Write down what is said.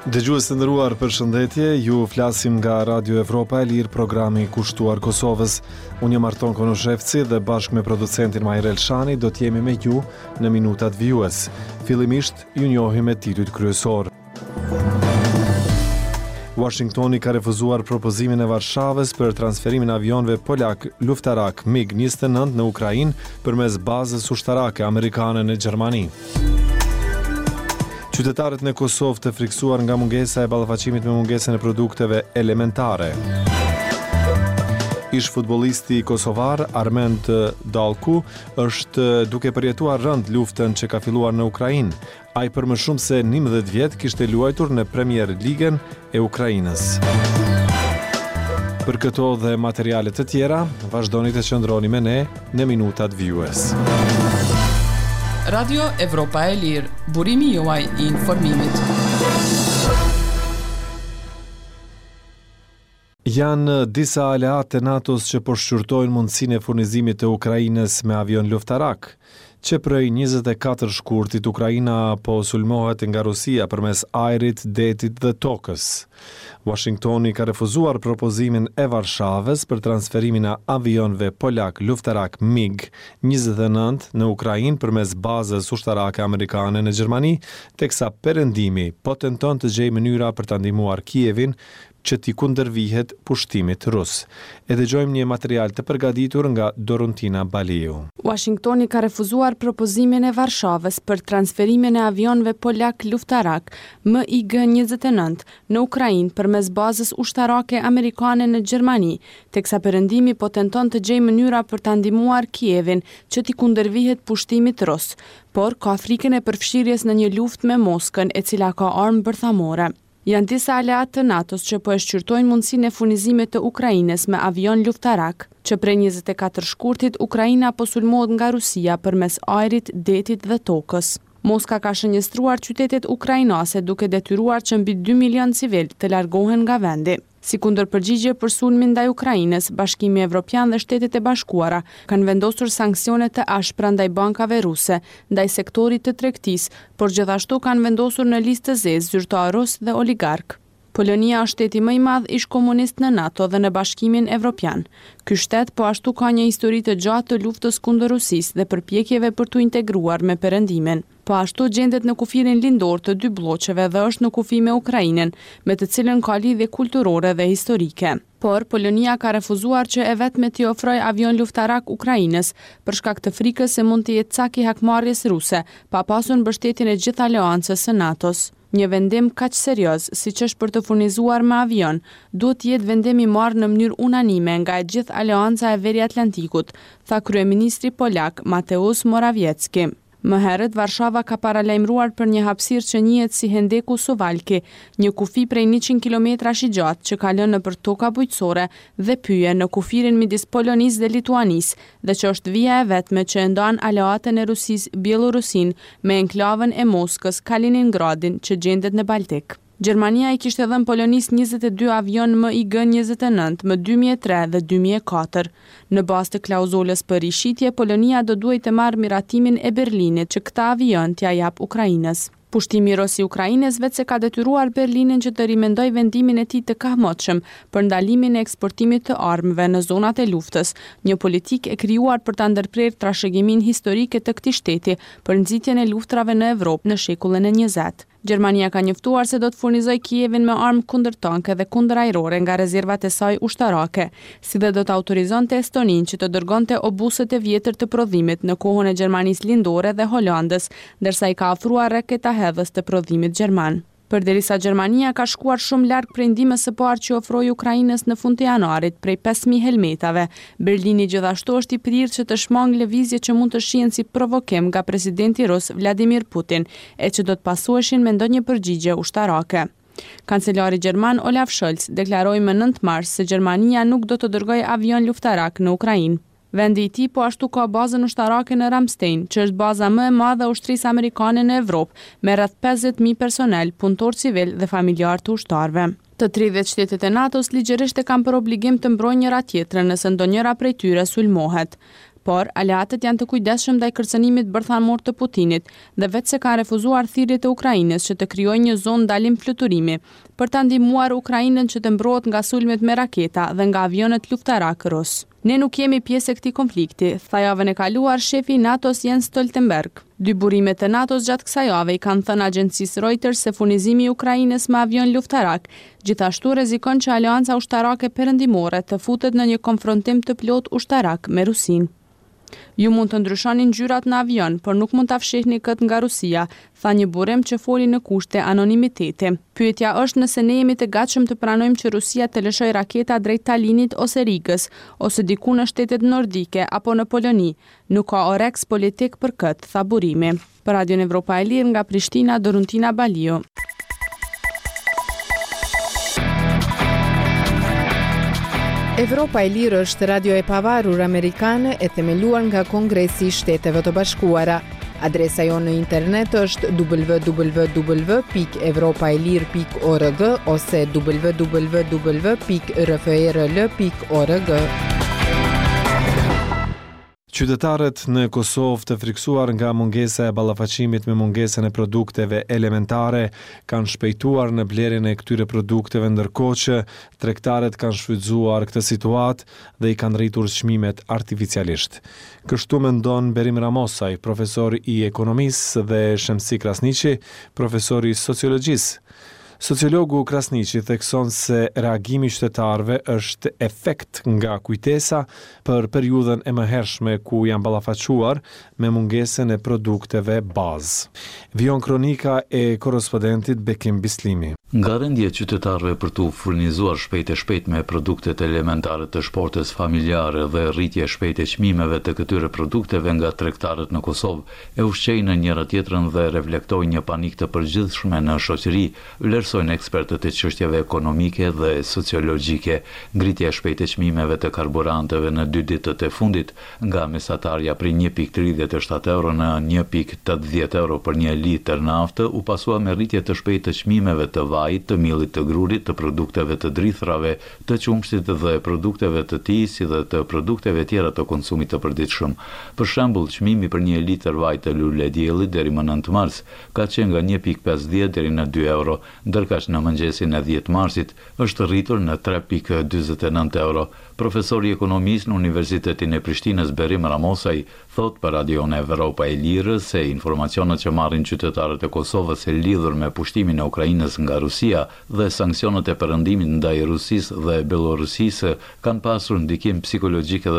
Dëgjues të nderuar, përshëndetje. Ju flasim nga Radio Evropa e Lirë, programi i kushtuar Kosovës. Unë jam Arton Konoshevci dhe bashkë me producentin Majrel Shani do t'jemi me ju në minutat vijues. Fillimisht ju njohim me titujt kryesor. Washingtoni ka refuzuar propozimin e Varshavës për transferimin e avionëve polak luftarak MiG-29 në Ukrainë përmes bazës ushtarake amerikane në Gjermani. Qytetarët në Kosovë të friksuar nga mungesa e ballafaqimit me mungesën e produkteve elementare. Ish futbollisti kosovar Armend Dallku është duke përjetuar rënd luftën që ka filluar në Ukrainë. Ai për më shumë se 11 vjet kishte luajtur në Premier Ligën e Ukrainës. Për këto dhe materiale të tjera, vazhdoni të qëndroni me ne në minutat vijues. Radio Evropa e Lirë, burimi juaj I informimit. Janë disa aleat të NATO-s që po shqyrtojnë mundësinë e furnizimit të Ukrainës me avion luftarak. Që prej 24 shkurtit Ukraina po sulmohet nga Rusia përmes ajrit, detit dhe tokës. Washingtoni ka refuzuar propozimin e Varshavës për transferimin e avionëve polak luftarak MiG-29 në Ukrainë përmes bazës ushtarake amerikane në Gjermani, teksa perëndimi po tenton të gjejë mënyra për ta ndihmuar Kievin që t'i kundërvihet pushtimit rus. E dëgjojmë një material të përgatitur nga Dorontina Baliu. Washingtoni ka refuzuar propozimin e Varshavës për transferimin e avionëve polak luftarak MiG-29 në Ukrainë përmes bazës ushtarake amerikane në Gjermani, teksa perëndimi po tenton të gjejë mënyra për ta ndihmuar Kievin që t'i kundërvihet pushtimit rus, por ka frikën e përfshirjes në një luftë me Moskën e cila ka armë bërthamore. Janë disa aleat të NATO-s që po e shqyrtojnë mundësinë e furnizimit të Ukrainës me avion luftarak, që prej 24 shkurtit Ukraina po sulmohet nga Rusia përmes ajrit, detit dhe tokës. Moska ka shënjestruar qytetet ukrainase duke detyruar që mbi 2 milion civil të largohen nga vendi. Si kundërpërgjigje për sulmin ndaj Ukrainës, Bashkimi Evropian dhe Shtetet e Bashkuara kanë vendosur sanksione të ashpra ndaj bankave ruse, ndaj sektorit të tregtisë, por gjithashtu kanë vendosur në listë të zezë zyrtarës dhe oligark. Polonia është shteti më I madh ish komunist në NATO dhe në Bashkimin Evropian. Ky shtet po ashtu ka një histori të gjatë të luftës kundër Rusisë dhe përpjekjeve për t'u integruar me perëndimin. Po ashtu gjendet në kufirin lindor të dy bloqeve dhe është në kufi me Ukrainën, me të cilën ka lidhje kulturore dhe historike. Por Polonia ka refuzuar që e vetme t'i ofrojë avion luftarak Ukrainës për shkak të frikës se mund të jetë cak I hakmarrjes ruse, pa pasur mbështetjen e gjithë aleancës së NATO-s. Një vendim kaq serioz, siç është për të furnizuar me avion, duhet të jetë vendim I marrë në mënyrë unanime nga e gjithë aleanca e Veri Atlantikut, tha kryeministri polak Mateusz Morawiecki. Më herët, Varshava ka paralajmëruar për një hapësirë që njihet si Hendeku Suwalki, një kufi prej 100 kilometrash I gjatë që kalon nëpër toka bujqësore dhe pyje në kufirin midis Polonisë dhe Lituanisë, dhe që është vija e vetme që e ndan aleatën e Rusisë Bielorusin me enklavën e Moskës Kaliningradin që gjendet në Baltik. Gjermania I kishte dhënë Polonisë 22 avion MiG-29 më 2003 dhe 2004. Në bazë të klauzulës për rishitje, Polonia do duhej të marrë miratimin e Berlinit që këta avion t'ia jap Ukrainës. Pushtimi ros I Ukrainës vetë se ka detyruar Berlinin që të rimendoj vendimin e tij të kahmotshëm për ndalimin e eksportimit të armëve në zonat e luftës, një politikë e krijuar për ta ndërprerë trashëgiminë historike të këtij shteti për nxitjen e luftrave në Evropë në shekullin e 20. Gjermania ka njoftuar se do të furnizojë Kievin me armë kundër tanke dhe kundër ajrore nga rezervat e saj ushtarake, si dhe do të autorizonte Estoninë që të dërgonte obusët e vjetër të prodhimit në kohën e Gjermanisë lindore dhe Holandës, ndërsa I ka ofruar raketa hedhës të prodhimit gjerman. Përderisa Gjermania ka shkuar shumë larg prej ndihmës së parë që ofroi Ukrainës në fund të janarit prej 5.000 helmetave, Berlini gjithashtu është I prirë që të shmangë lëvizje që mund të shihen si provokim nga presidenti rus Vladimir Putin e që do të pasueshin me ndonjë përgjigje ushtarake. Kancelari gjerman Olaf Scholz deklaroi më 9 mars se Gjermania nuk do të dërgojë avion luftarak në Ukrainë. Vendi I tij po ashtu ka bazën ushtarake në Ramstein, që është baza më e madhe e ushtrisë amerikane në Evropë, me rreth 50.000 personel, punëtor civil dhe familjar të ushtarëve. Të 30 shtetet e NATO-s ligjërisht e kanë për obligim të mbrojnë njëra tjetrën nëse ndonjëra prej tyre sulmohet. por aleatët janë të kujdesshëm ndaj kërcënimit bërthamor të Putinit dhe vetë se ka refuzuar thirrjet e Ukrainës që të krijojë një zonë ndalim fluturimi për ta ndihmuar Ukrainën që të mbrohet nga sulmet me raketa dhe nga avionet luftarak rus. Ne nuk jemi pjesë e këtij konflikti, tha javën e kaluar shefi i NATO-s Jens Stoltenberg. Dy burimet të NATO-s gjatë kësaj jave i kanë thënë agjencisë Reuters se furnizimi i Ukrainës me avion luftarak gjithashtu rrezikon që aleanca ushtarake perëndimore të futet në një konfrontim të plot ushtarak me Rusinë. Ju mund të ndryshoni ngjyrat në avion, por nuk mund ta fshihni këtë nga Rusia, tha një burim që foli në kushte anonimiteti. Pyetja është nëse ne jemi të gatshëm të pranojmë që Rusia të lëshojë raketa drejt Talinit ose Rigës, ose diku në shtetet nordike apo në Poloni. Nuk ka oreks politik për këtë, tha burimi. Për Radion Evropa e Lirë nga Prishtina, Doruntina Balio. Evropa e Lirë është radio e pavarur amerikane e themeluar nga Kongresi i Shteteve të Bashkuara. Adresa jonë në internet është www.evropaelir.org ose www.rfrl.org. Qytetarët në Kosovë të friksuar nga mungesa e ballafaqimit me mungesën e produkteve elementare kanë shpejtuar në blerjen e këtyre produkteve, ndërkohë që tregtarët kanë shfrytzuar këtë situatë dhe i kanë rritur çmimet artificialisht. Kështu mendon Berim Ramosaj, profesor i ekonomisë, dhe Shemsi Krasniqi, profesor i sociologjisë. Sociologu Krasniqi thekson se reagimi i qytetarëve është efekt nga kujtesa për periudhën e mëhershme ku janë ballafaquar me mungesën e produkteve bazë. Vion kronika e korrespondentit Bekim Bislimi. Nga rendja e qytetarëve për të furnizuar shpejt e shpejt me produktet elementare të shportes familjare dhe rritje shpejt e çmimeve të këtyre produkteve nga tregtarët në Kosovë e ushqejnë në njëra tjetrën dhe reflektojnë një panik të përgjithshme në shoqëri, vlerësojnë ekspertët e çështjeve ekonomike dhe sociologjike. Ngritja e shpejtë e çmimeve të karburanteve në 2 ditët e fundit, nga mesatarja prej 1.37 euro në 1.80 euro për 1 litër naftë, u pasua me rritje të shpejtë të çmimeve të të millit të grurit, të produkteve të drithrave, të qumshtit dhe produkteve të tij, si dhe të produkteve tjera të konsumit të përditshëm. Për shembull, çmimi për 1 litër vaj të lule dielli deri më 9 mars ka qenë nga 1.50 deri në 2 euro, ndërkaq në mëngjesin e 10 marsit është rritur në 3.49 euro. Profesori i ekonomisë në Universitetin e Prishtinës Berim Ramosaj thot për Radion Evropa e Lirë se informacionet që marrin qytetarët e Kosovës e lidhur me pushtimin e Ukrainës nga Rusia dhe sanksionet e perëndimit ndaj Rusisë dhe Bellorusisë kanë pasur ndikim psikologjik edhe